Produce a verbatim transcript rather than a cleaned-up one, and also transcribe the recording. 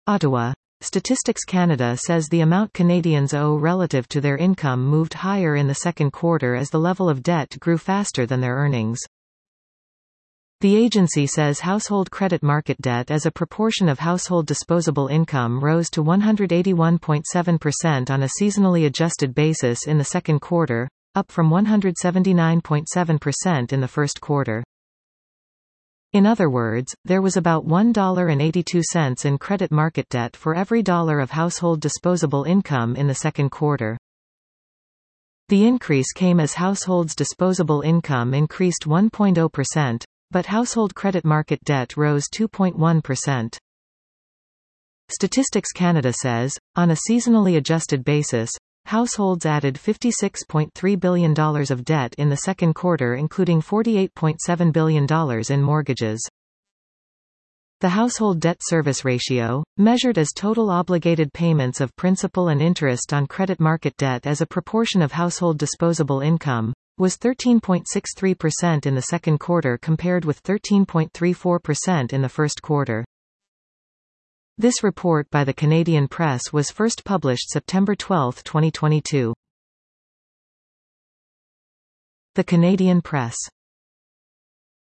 Ottawa. Statistics Canada says the amount Canadians owe relative to their income moved higher in the second quarter as the level of debt grew faster than their earnings. The agency says household credit market debt as a proportion of household disposable income rose to one hundred eighty-one point seven percent on a seasonally adjusted basis in the second quarter, up from one hundred seventy-nine point seven percent in the first quarter. In other words, there was about one dollar and eighty-two cents in credit market debt for every dollar of household disposable income in the second quarter. The increase came as households' disposable income increased one point zero percent, but household credit market debt rose two point one percent. Statistics Canada says, on a seasonally adjusted basis, households added fifty-six point three billion dollars of debt in the second quarter, including forty-eight point seven billion dollars in mortgages. The household debt service ratio, measured as total obligated payments of principal and interest on credit market debt as a proportion of household disposable income, was thirteen point six three percent in the second quarter compared with thirteen point three four percent in the first quarter. This report by the Canadian Press was first published September twelfth, twenty twenty-two. The Canadian Press.